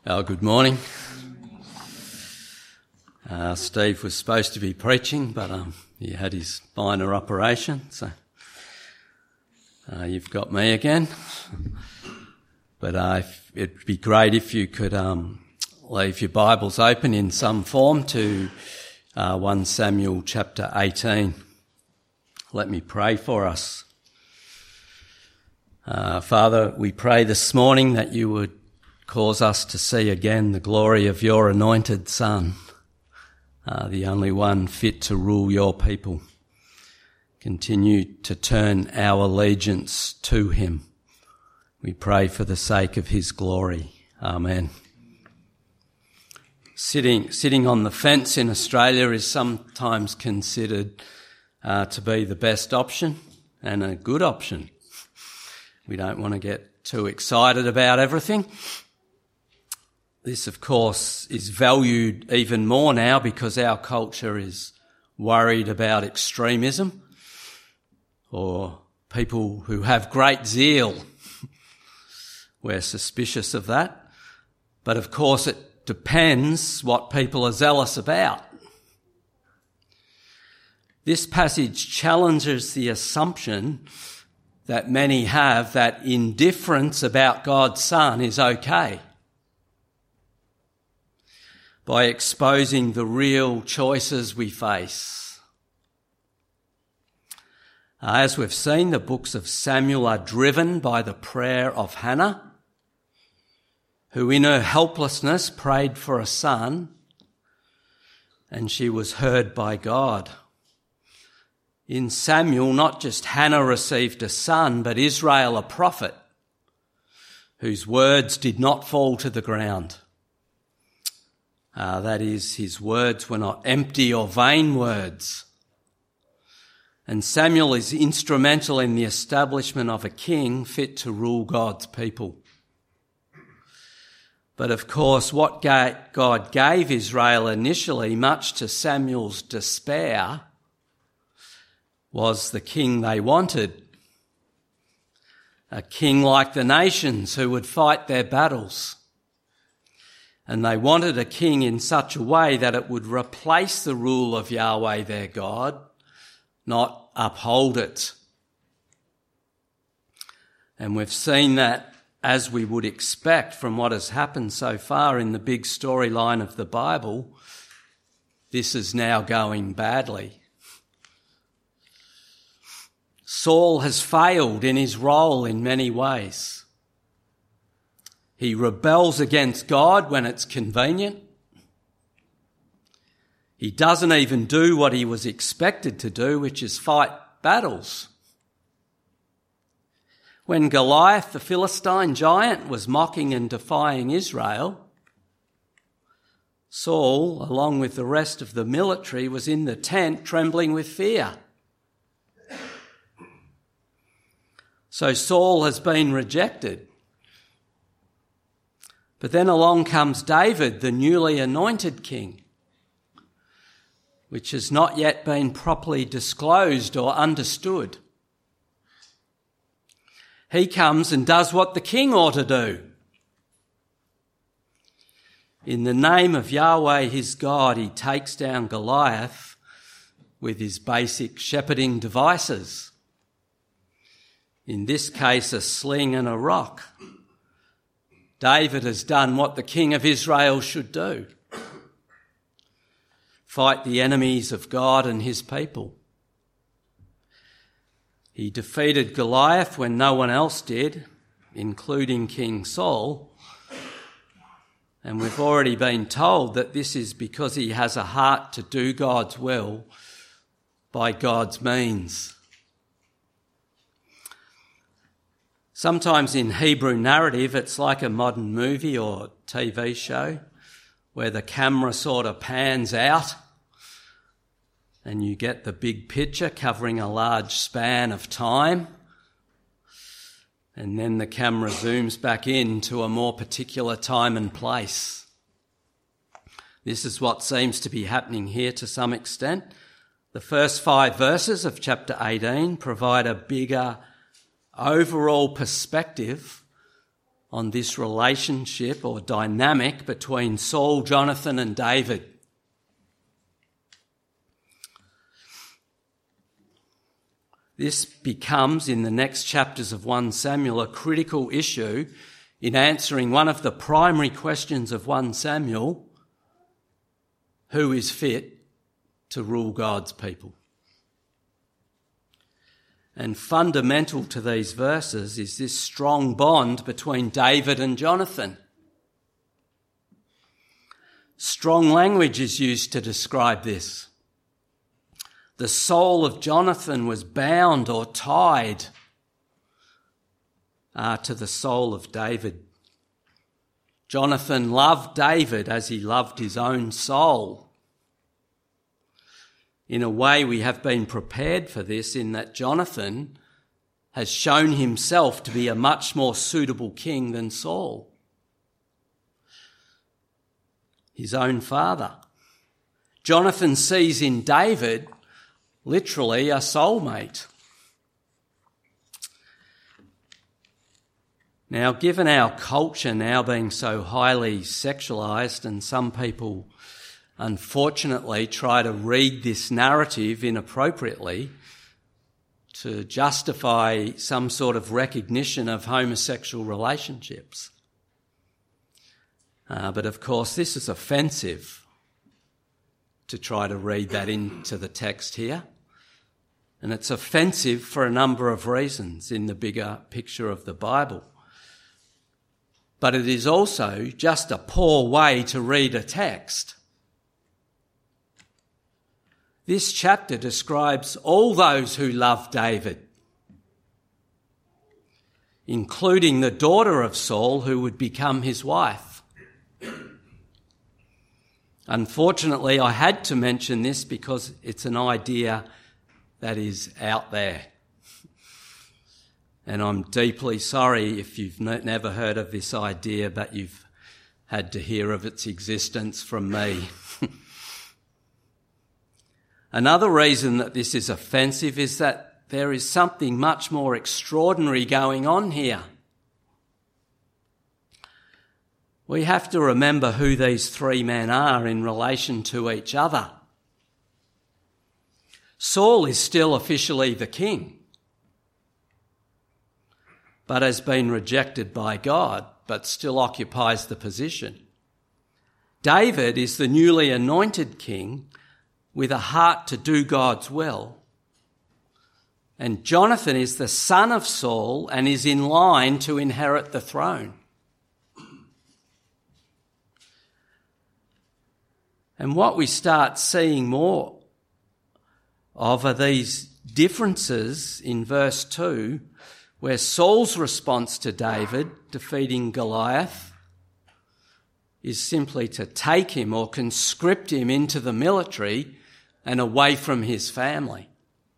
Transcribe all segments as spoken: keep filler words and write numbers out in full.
Oh, good morning. Uh, Steve was supposed to be preaching, but um, he had his minor operation, so uh, you've got me again. But uh, it'd be great if you could um, leave your Bibles open in some form to uh, First Samuel chapter eighteen. Let me pray for us. Uh, Father, we pray this morning that you would cause us to see again the glory of your anointed Son, uh, the only one fit to rule your people. Continue to turn our allegiance to him. We pray for the sake of his glory. Amen. Sitting, sitting on the fence in Australia is sometimes considered uh, to be the best option and a good option. We don't want to get too excited about everything. This, of course, is valued even more now because our culture is worried about extremism or people who have great zeal. We're suspicious of that. But, of course, it depends what people are zealous about. This passage challenges the assumption that many have that indifference about God's Son is okay, by exposing the real choices we face. As we've seen, the books of Samuel are driven by the prayer of Hannah, who in her helplessness prayed for a son, and she was heard by God. In Samuel, not just Hannah received a son, but Israel a prophet, whose words did not fall to the ground. Uh, that is, his words were not empty or vain words. And Samuel is instrumental in the establishment of a king fit to rule God's people. But of course, what God gave Israel initially, much to Samuel's despair, was the king they wanted. A king like the nations who would fight their battles. And they wanted a king in such a way that it would replace the rule of Yahweh their God, not uphold it. And we've seen that, as we would expect from what has happened so far in the big storyline of the Bible, this is now going badly. Saul has failed in his role in many ways. He rebels against God when it's convenient. He doesn't even do what he was expected to do, which is fight battles. When Goliath, the Philistine giant, was mocking and defying Israel, Saul, along with the rest of the military, was in the tent trembling with fear. So Saul has been rejected. But then along comes David, the newly anointed king, which has not yet been properly disclosed or understood. He comes and does what the king ought to do. In the name of Yahweh, his God, he takes down Goliath with his basic shepherding devices. In this case, a sling and a rock. David has done what the king of Israel should do. Fight the enemies of God and his people. He defeated Goliath when no one else did, including King Saul. And we've already been told that this is because he has a heart to do God's will by God's means. Sometimes in Hebrew narrative, it's like a modern movie or T V show where the camera sort of pans out and you get the big picture covering a large span of time. And then the camera zooms back in to a more particular time and place. This is what seems to be happening here to some extent. The first five verses of chapter eighteen provide a bigger overall perspective on this relationship or dynamic between Saul, Jonathan, and David. This becomes, in the next chapters of First Samuel, a critical issue in answering one of the primary questions of First Samuel: who is fit to rule God's people? And fundamental to these verses is this strong bond between David and Jonathan. Strong language is used to describe this. The soul of Jonathan was bound or tied uh, to the soul of David. Jonathan loved David as he loved his own soul. In a way, we have been prepared for this in that Jonathan has shown himself to be a much more suitable king than Saul, his own father. Jonathan sees in David literally a soulmate. Now, given our culture now being so highly sexualised, and some people unfortunately try to read this narrative inappropriately to justify some sort of recognition of homosexual relationships. Uh, but of course, this is offensive to try to read that into the text here. And it's offensive for a number of reasons in the bigger picture of the Bible. But it is also just a poor way to read a text. This chapter describes all those who love David, including the daughter of Saul who would become his wife. Unfortunately, I had to mention this because it's an idea that is out there. And I'm deeply sorry if you've ne- never heard of this idea, but you've had to hear of its existence from me. Another reason that this is offensive is that there is something much more extraordinary going on here. We have to remember who these three men are in relation to each other. Saul is still officially the king, but has been rejected by God, but still occupies the position. David is the newly anointed king with a heart to do God's will. And Jonathan is the son of Saul and is in line to inherit the throne. And what we start seeing more of are these differences in verse two, where Saul's response to David defeating Goliath is simply to take him or conscript him into the military and away from his family.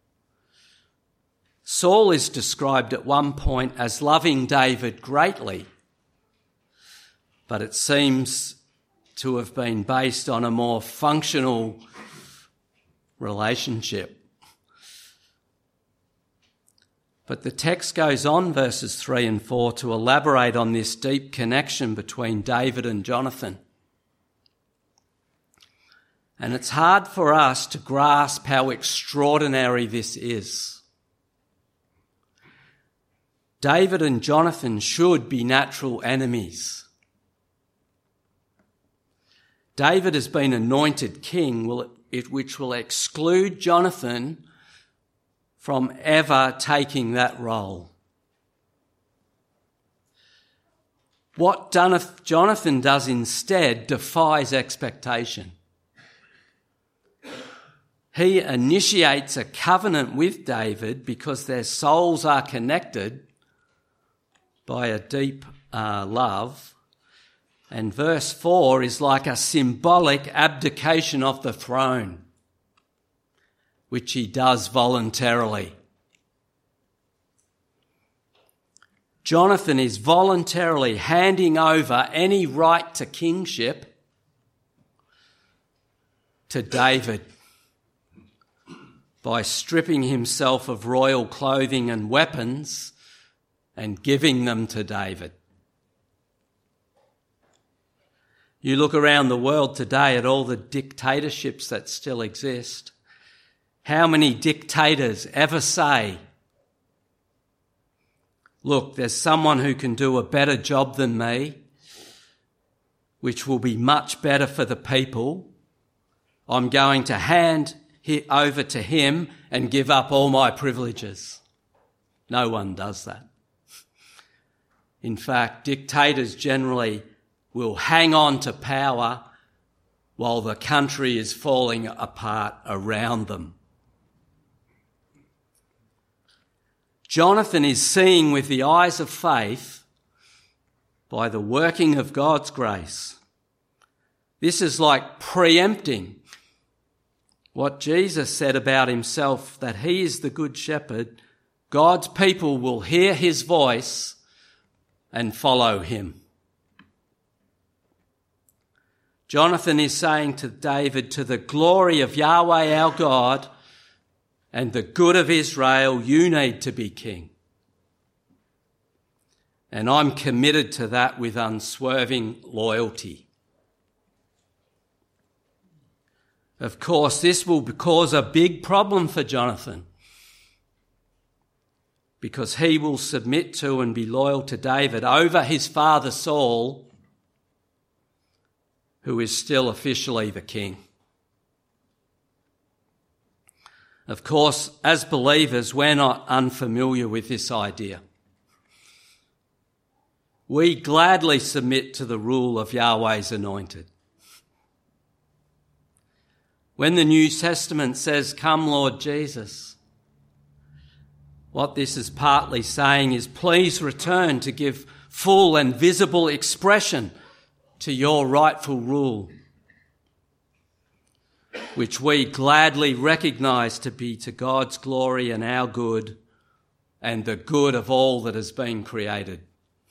Saul is described at one point as loving David greatly, but it seems to have been based on a more functional relationship. But the text goes on, verses three and four, to elaborate on this deep connection between David and Jonathan. And it's hard for us to grasp how extraordinary this is. David and Jonathan should be natural enemies. David has been anointed king, which will exclude Jonathan from ever taking that role. What Jonathan does instead defies expectation. He initiates a covenant with David because their souls are connected by a deep uh, love. And verse four is like a symbolic abdication of the throne, which he does voluntarily. Jonathan is voluntarily handing over any right to kingship to David by stripping himself of royal clothing and weapons and giving them to David. You look around the world today at all the dictatorships that still exist. How many dictators ever say, look, there's someone who can do a better job than me, which will be much better for the people. I'm going to hand it over to him and give up all my privileges. No one does that. In fact, dictators generally will hang on to power while the country is falling apart around them. Jonathan is seeing with the eyes of faith by the working of God's grace. This is like preempting what Jesus said about himself, that he is the good shepherd. God's people will hear his voice and follow him. Jonathan is saying to David, to the glory of Yahweh our God and the good of Israel, you need to be king. And I'm committed to that with unswerving loyalty. Of course, this will cause a big problem for Jonathan, because he will submit to and be loyal to David over his father Saul, who is still officially the king. Of course, as believers, we're not unfamiliar with this idea. We gladly submit to the rule of Yahweh's anointed. When the New Testament says, "Come, Lord Jesus," what this is partly saying is, please return to give full and visible expression to your rightful rule, which we gladly recognise to be to God's glory and our good and the good of all that has been created.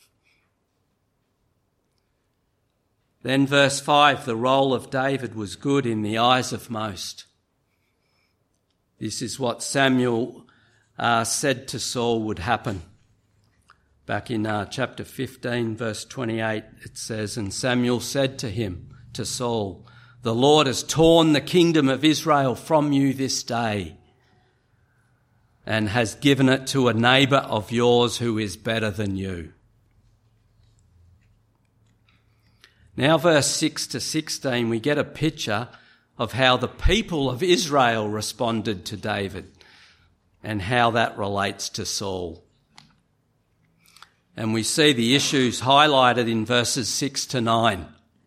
Then verse five, the role of David was good in the eyes of most. This is what Samuel uh, said to Saul would happen. Back in uh, chapter fifteen, verse twenty-eight, it says, "And Samuel said to him, to Saul, the Lord has torn the kingdom of Israel from you this day and has given it to a neighbour of yours who is better than you." Now verse six to sixteen, we get a picture of how the people of Israel responded to David and how that relates to Saul. And we see the issues highlighted in verses six to nine.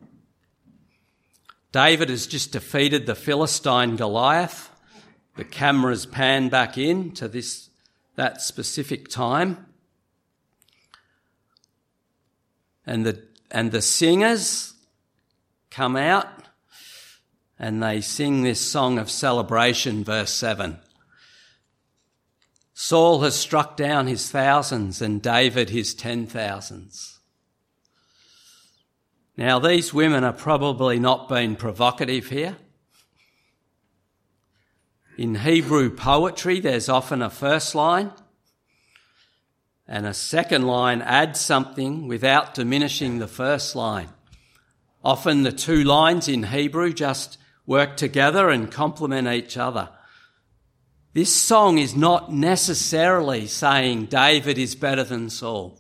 David has just defeated the Philistine Goliath. The cameras pan back in to this, that specific time. And the, and the singers come out and they sing this song of celebration, verse seven. Saul has struck down his thousands and David his ten thousands. Now, these women are probably not being provocative here. In Hebrew poetry, there's often a first line and a second line adds something without diminishing the first line. Often the two lines in Hebrew just work together and complement each other. This song is not necessarily saying David is better than Saul.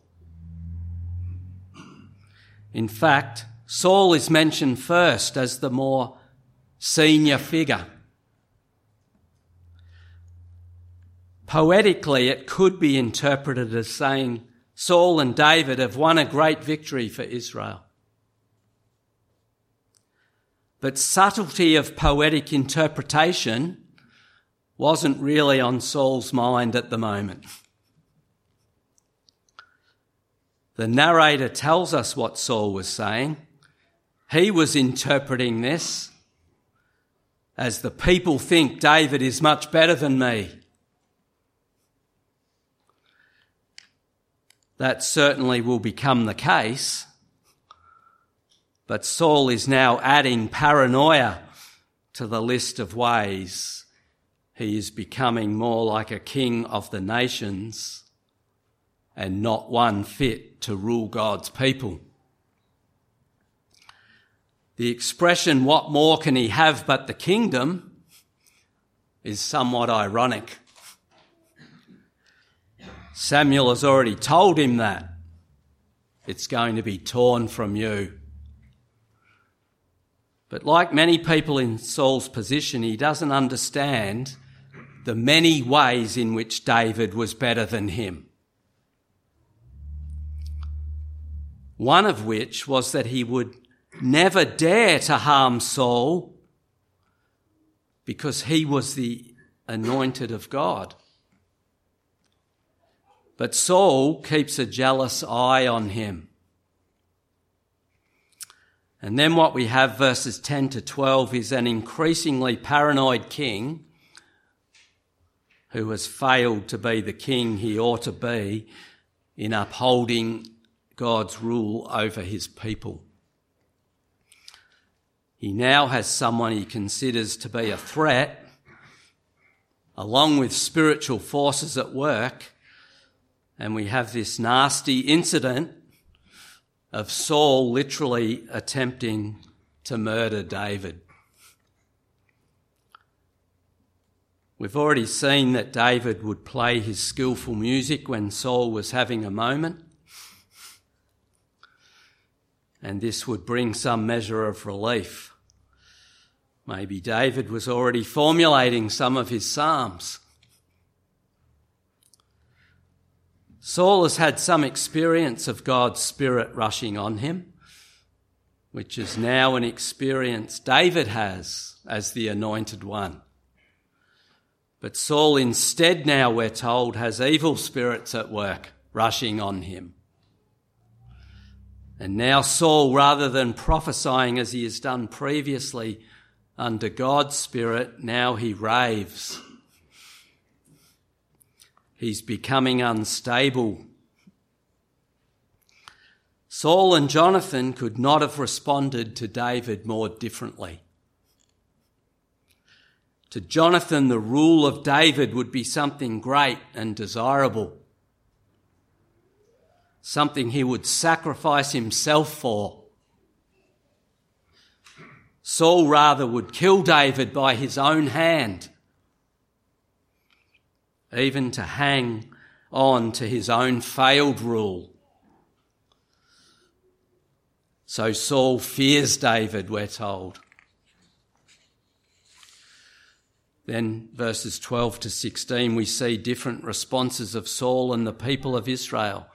In fact, Saul is mentioned first as the more senior figure. Poetically, it could be interpreted as saying Saul and David have won a great victory for Israel. But subtlety of poetic interpretation wasn't really on Saul's mind at the moment. The narrator tells us what Saul was saying. He was interpreting this as the people think David is much better than me. That certainly will become the case. But Saul is now adding paranoia to the list of ways he is becoming more like a king of the nations and not one fit to rule God's people. The expression, what more can he have but the kingdom, is somewhat ironic. Samuel has already told him that. It's going to be torn from you. But like many people in Saul's position, he doesn't understand the many ways in which David was better than him. One of which was that he would never dare to harm Saul because he was the anointed of God. But Saul keeps a jealous eye on him. And then what we have, verses ten to twelve, is an increasingly paranoid king who has failed to be the king he ought to be in upholding God's rule over his people. He now has someone he considers to be a threat, along with spiritual forces at work, and we have this nasty incident of Saul literally attempting to murder David. We've already seen that David would play his skillful music when Saul was having a moment, and this would bring some measure of relief. Maybe David was already formulating some of his psalms. Saul has had some experience of God's Spirit rushing on him, which is now an experience David has as the anointed one. But Saul instead now, we're told, has evil spirits at work rushing on him. And now Saul, rather than prophesying as he has done previously under God's Spirit, now he raves. He's becoming unstable. Saul and Jonathan could not have responded to David more differently. To Jonathan, the rule of David would be something great and desirable, something he would sacrifice himself for. Saul rather would kill David by his own hand, even to hang on to his own failed rule. So Saul fears David, we're told. Then verses twelve to sixteen, we see different responses of Saul and the people of Israel.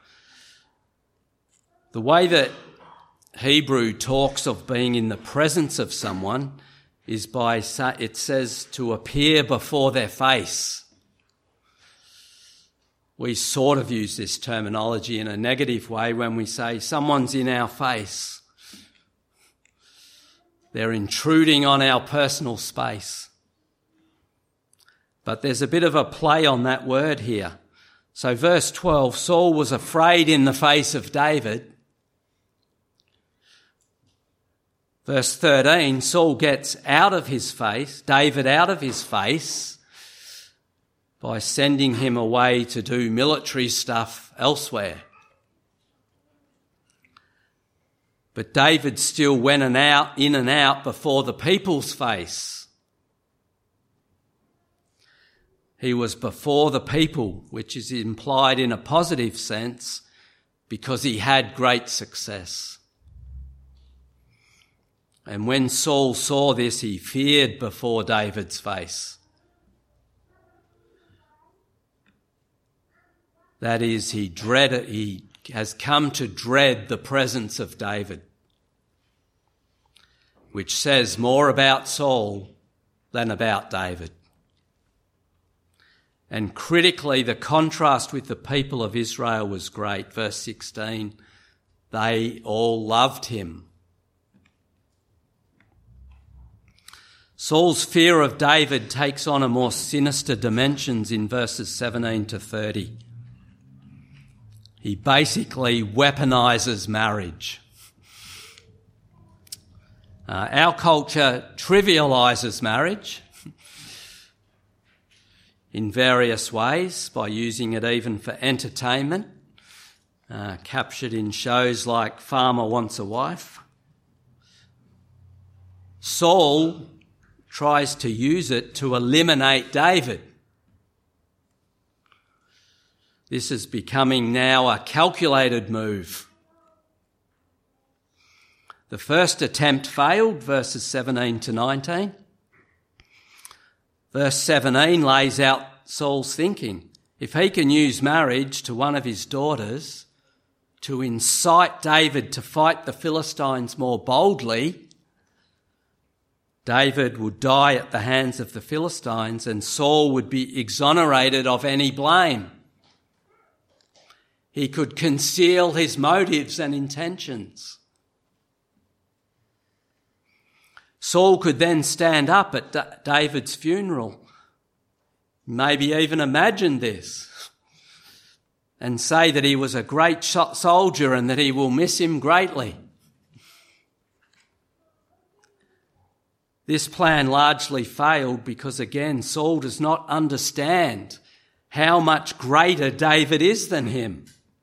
The way that Hebrew talks of being in the presence of someone is by, it says, to appear before their face. We sort of use this terminology in a negative way when we say someone's in our face. They're intruding on our personal space. But there's a bit of a play on that word here. So verse twelve, Saul was afraid in the face of David. Verse thirteen, Saul gets out of his face, David out of his face, by sending him away to do military stuff elsewhere. But David still went and out, in and out before the people's face. He was before the people, which is implied in a positive sense, because he had great success. And when Saul saw this, he feared before David's face. That is, he dreaded, he has come to dread the presence of David, which says more about Saul than about David. And critically, the contrast with the people of Israel was great. Verse sixteen, they all loved him. Saul's fear of David takes on a more sinister dimensions in verses seventeen to thirty. He basically weaponizes marriage. Uh, our culture trivializes marriage in various ways, by using it even for entertainment, uh, captured in shows like Farmer Wants a Wife. Saul tries to use it to eliminate David. This is becoming now a calculated move. The first attempt failed, verses seventeen to nineteen. Verse seventeen lays out Saul's thinking. If he can use marriage to one of his daughters to incite David to fight the Philistines more boldly, David would die at the hands of the Philistines and Saul would be exonerated of any blame. He could conceal his motives and intentions. Saul could then stand up at D- David's funeral, maybe even imagine this, and say that he was a great soldier and that he will miss him greatly. This plan largely failed because, again, Saul does not understand how much greater David is than him.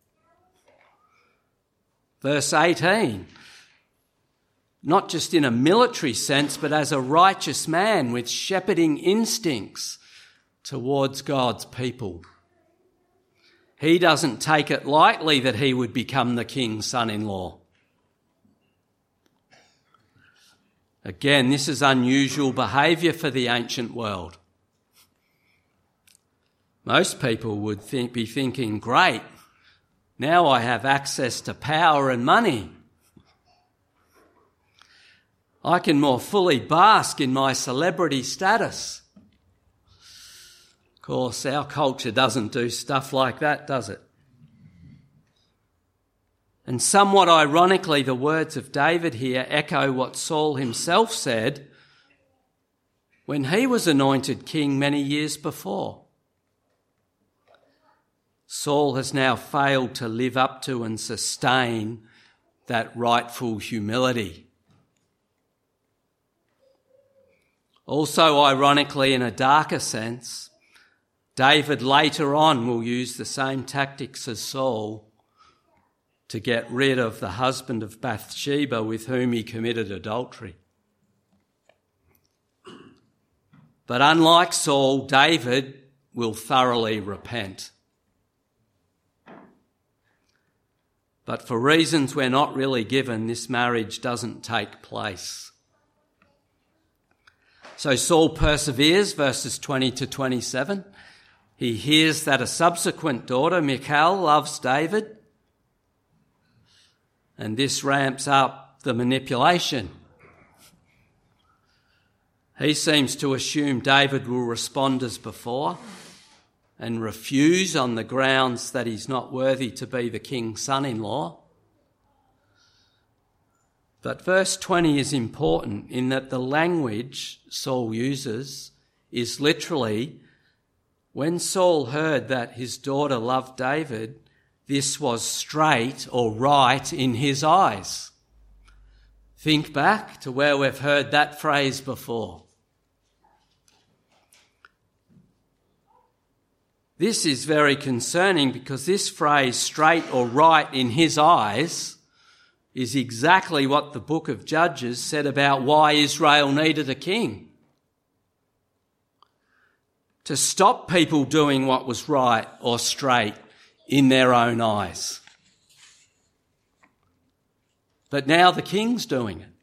Verse eighteen, not just in a military sense, but as a righteous man with shepherding instincts towards God's people. He doesn't take it lightly that he would become the king's son-in-law. Again, this is unusual behaviour for the ancient world. Most people would think, be thinking, great, now I have access to power and money. I can more fully bask in my celebrity status. Of course, our culture doesn't do stuff like that, does it? And somewhat ironically, the words of David here echo what Saul himself said when he was anointed king many years before. Saul has now failed to live up to and sustain that rightful humility. Also, ironically, in a darker sense, David later on will use the same tactics as Saul to get rid of the husband of Bathsheba with whom he committed adultery. But unlike Saul, David will thoroughly repent. But for reasons we're not really given, this marriage doesn't take place. So Saul perseveres, verses twenty to twenty-seven. He hears that a subsequent daughter, Michal, loves David. And this ramps up the manipulation. He seems to assume David will respond as before and refuse on the grounds that he's not worthy to be the king's son-in-law. But verse twenty is important in that the language Saul uses is literally, when Saul heard that his daughter loved David, this was straight or right in his eyes. Think back to where we've heard that phrase before. This is very concerning because this phrase, straight or right in his eyes, is exactly what the book of Judges said about why Israel needed a king. To stop people doing what was right or straight in their own eyes. But now the king's doing it.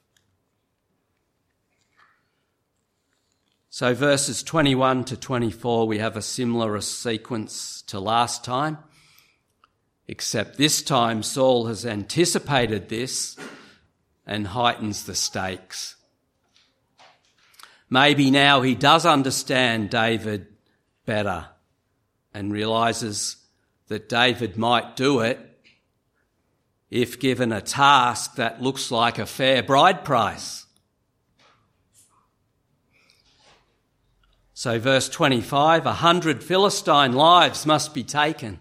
So verses twenty-one to twenty-four, we have a similar sequence to last time, except this time Saul has anticipated this and heightens the stakes. Maybe now he does understand David better and realises that David might do it if given a task that looks like a fair bride price. So verse twenty-five, a hundred Philistine lives must be taken.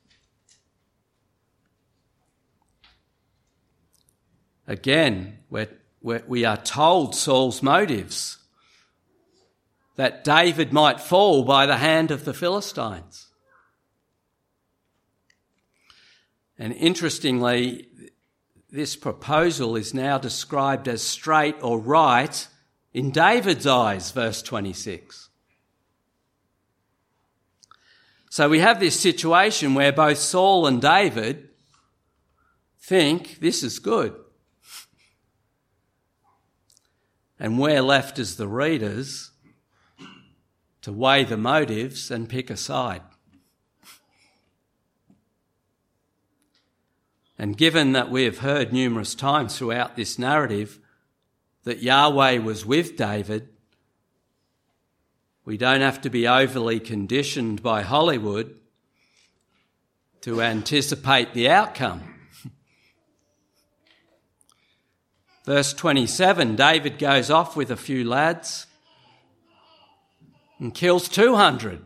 Again, we're, we're, we are told Saul's motives, that David might fall by the hand of the Philistines. And interestingly, this proposal is now described as straight or right in David's eyes, verse twenty-six. So we have this situation where both Saul and David think this is good. And we're left as the readers to weigh the motives and pick a side. And given that we have heard numerous times throughout this narrative that Yahweh was with David, we don't have to be overly conditioned by Hollywood to anticipate the outcome. Verse twenty-seven, David goes off with a few lads and kills two hundred.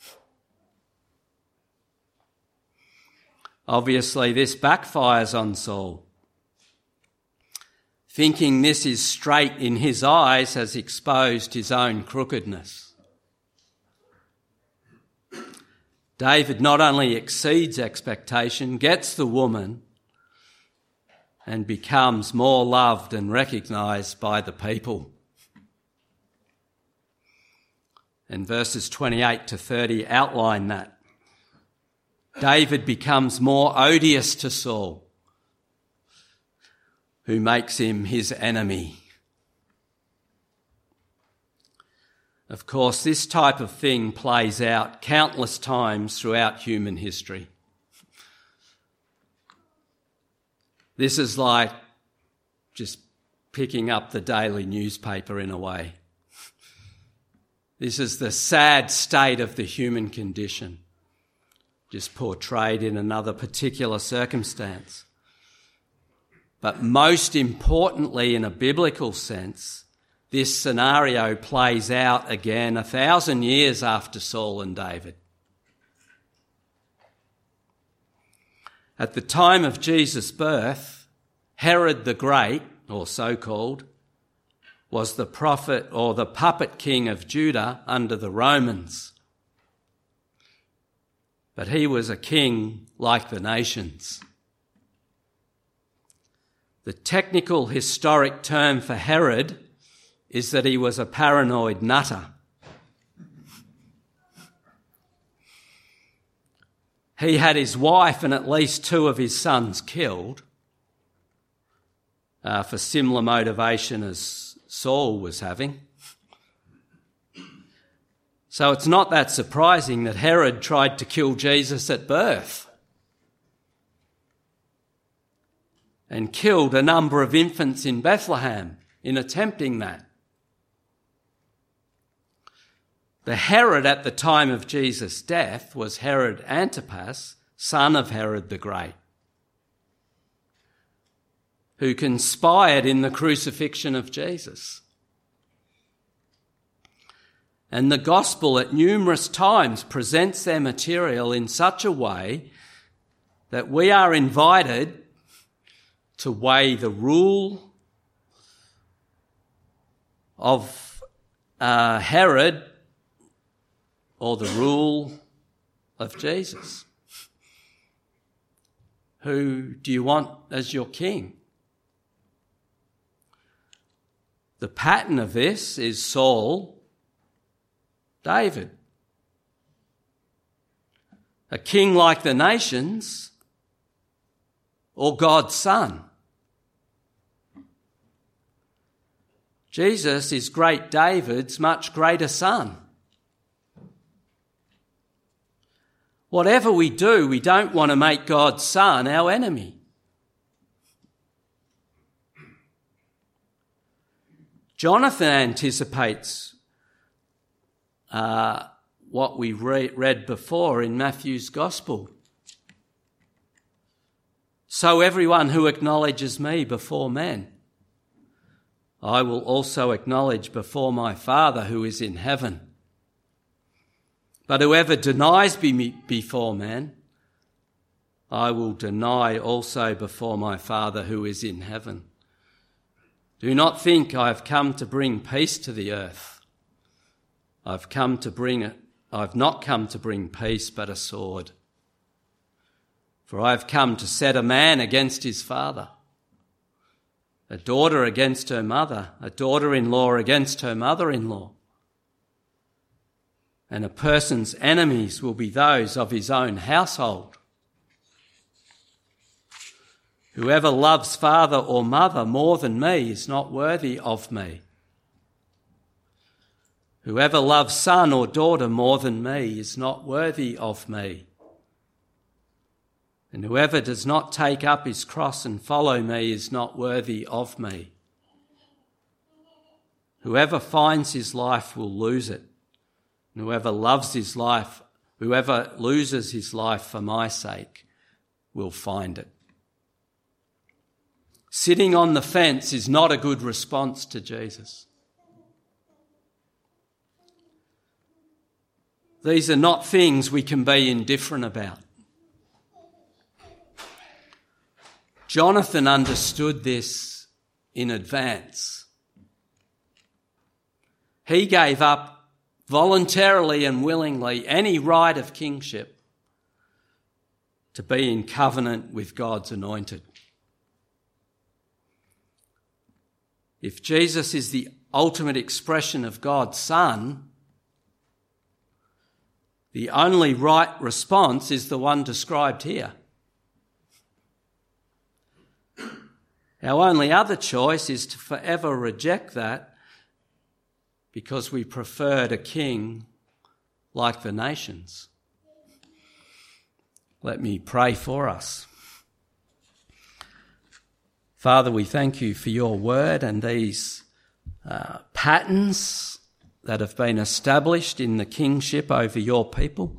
Obviously, this backfires on Saul. Thinking this is straight in his eyes has exposed his own crookedness. David not only exceeds expectation, gets the woman, and becomes more loved and recognised by the people. And verses twenty-eight to thirty outline that. David becomes more odious to Saul, who makes him his enemy. Of course, this type of thing plays out countless times throughout human history. This is like just picking up the daily newspaper in a way. This is the sad state of the human condition, just portrayed in another particular circumstance. But most importantly, in a biblical sense, this scenario plays out again a thousand years after Saul and David. At the time of Jesus' birth, Herod the Great, or so-called, was the prophet or the puppet king of Judah under the Romans. But he was a king like the nations. The technical historic term for Herod is that he was a paranoid nutter. He had his wife and at least two of his sons killed uh, for similar motivation as Saul was having. So it's not that surprising that Herod tried to kill Jesus at birth and killed a number of infants in Bethlehem in attempting that. The Herod at the time of Jesus' death was Herod Antipas, son of Herod the Great, who conspired in the crucifixion of Jesus. And the gospel at numerous times presents their material in such a way that we are invited to weigh the rule of uh, Herod or the rule of Jesus. Who do you want as your king? The pattern of this is Saul, David. A king like the nations, or God's son. Jesus is great David's much greater son. Whatever we do, we don't want to make God's son our enemy. Jonathan anticipates uh, what we re- read before in Matthew's Gospel. So everyone who acknowledges me before men, I will also acknowledge before my Father who is in heaven. But whoever denies me before men, I will deny also before my Father who is in heaven. Do not think I have come to bring peace to the earth. I've come to bring it. I've not come to bring peace, but a sword. For I have come to set a man against his father, a daughter against her mother, a daughter-in-law against her mother-in-law. And a person's enemies will be those of his own household. Whoever loves father or mother more than me is not worthy of me. Whoever loves son or daughter more than me is not worthy of me. And whoever does not take up his cross and follow me is not worthy of me. Whoever finds his life will lose it. And whoever loves his life, whoever loses his life for my sake will find it. Sitting on the fence is not a good response to Jesus. These are not things we can be indifferent about. Jonathan understood this in advance. He gave up voluntarily and willingly any right of kingship to be in covenant with God's anointed. If Jesus is the ultimate expression of God's Son, the only right response is the one described here. Our only other choice is to forever reject that because we preferred a king like the nations. Let me pray for us. Father, we thank you for your word and these uh, patterns that have been established in the kingship over your people.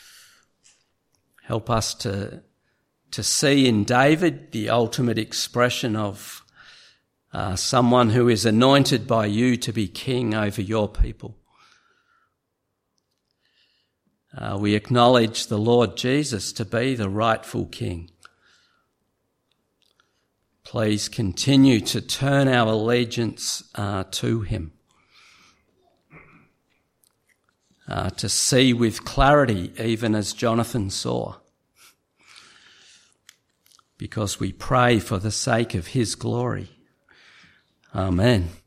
Help us to to see in David the ultimate expression of uh, someone who is anointed by you to be king over your people. Uh, we acknowledge the Lord Jesus to be the rightful king. Please continue to turn our allegiance uh, to him, uh, to see with clarity even as Jonathan saw, because we pray for the sake of his glory. Amen.